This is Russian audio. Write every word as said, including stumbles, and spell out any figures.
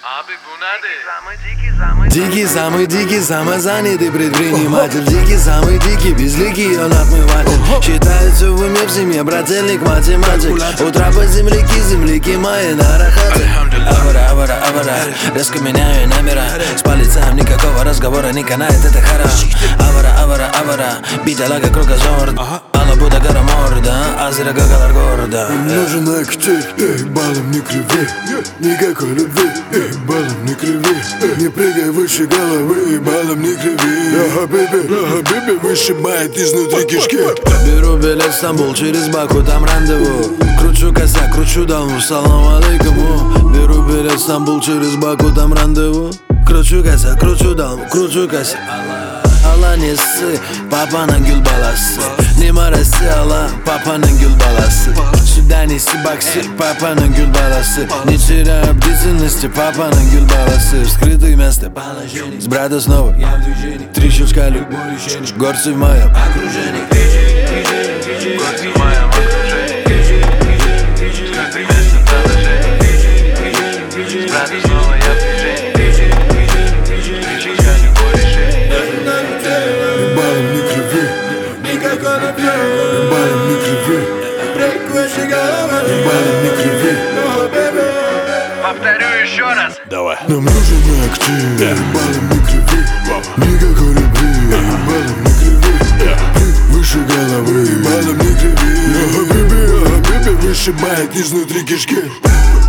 Дикий, самый дикий, самозанятый предприниматель. Дикий, самый дикий, безликий, он отмыватель. Считается в уме в семье, брательник, математик. Утра по земляки, земляки мои на рахате. Авара, авара, авара, резко меняю номера. С полицаем никакого разговора не канает, это хорошо. Авара, авара, авара, биталага кругозор. Алабуда гора морда, азера гагалар города. Нужен актив, эй, балом не криви. Никакой любви, эй, балом не криви. Не прыгай выше головы, балом не криви. Я хабиби, я хабиби, вышибает изнутри кишки. Беру билет в Стамбул, через Баку, там рандеву. Кручу косяк, кручу даму, салам алейкуму. Беру билет в Стамбул, через Баку, там рандеву. Кручу косяк, кручу даму, кручу косяк. Allah nesi, papanın gül balası. Numarası Allah, papanın gül balası. Sudanisi baksi, papanın gül balası. Ничера бизнесте, papanın gül balası. Скрытое место, с брата снова. Три щелчка любой решение. Горцы в моем окружении. Горцы в моем окружении. Скрытое место, с брата снова я в движении. Балом не криви, балом не криви. Повторю еще раз. Давай. Нам нужен актив, балом не криви. Никакой любви, балом не криви. Выше головы, балом не криви. Я хабиби, я хабиби, вышибает изнутри кишки.